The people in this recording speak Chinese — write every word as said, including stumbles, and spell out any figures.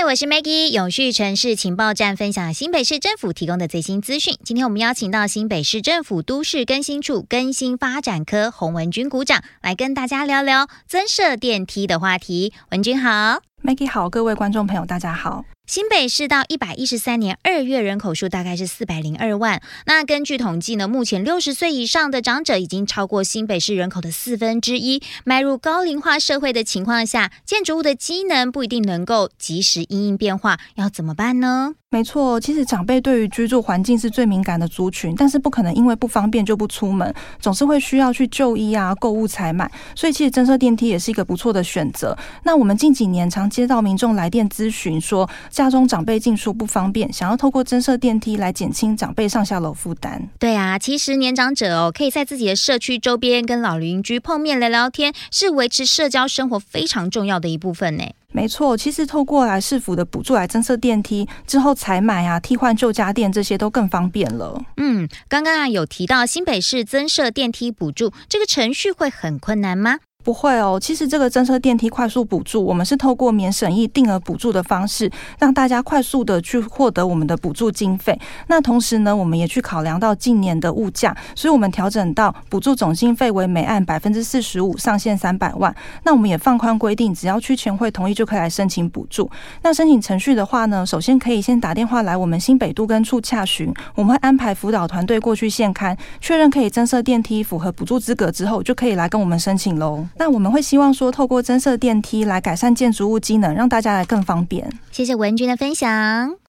我是 Maggie， 永续城市情报站分享新北市政府提供的最新资讯。今天我们邀请到新北市政府都市更新处更新发展科洪文君股长来跟大家聊聊增设电梯的话题。文君好。 Maggie 好，各位观众朋友大家好。 新北市到一百一十三年二月人口数大概是四百零二万。那根据统计呢，目前六十岁以上的长者已经超过新北市人口的四分之一。迈入高龄化社会的情况下，建筑物的机能不一定能够及时因应变化，要怎么办呢？ 没错，其实长辈对于居住环境是最敏感的族群，但是不可能因为不方便就不出门，总是会需要去就医啊、购物采买，所以其实增设电梯也是一个不错的选择。那我们近几年常接到民众来电咨询说，家中长辈进出不方便，想要透过增设电梯来减轻长辈上下楼负担。 对啊，其实年长者哦，可以在自己的社区周边跟老邻居碰面聊聊天，是维持社交生活非常重要的一部分呢。 没错，其实透过来市府的补助来增设电梯之后，采买啊、替换旧家电这些都更方便了。 嗯，刚刚啊有提到新北市增设电梯补助，这个程序会很困难吗？ 不会哦，其实这个增设电梯快速补助，我们是透过免审议定额补助的方式，让大家快速的去获得我们的补助经费。那同时呢，我们也去考量到近年的物价，所以我们调整到补助总经费为每案百分之四十五，上限三百万。那我们也放宽规定，只要区全会同意就可以来申请补助。那申请程序的话呢，首先可以先打电话来我们新北都更处洽询，我们会安排辅导团队过去现勘，确认可以增设电梯符合补助资格之后，就可以来跟我们申请喽。那我们会希望说，透过增设电梯来改善建筑物机能，让大家来更方便。 谢谢文君的分享。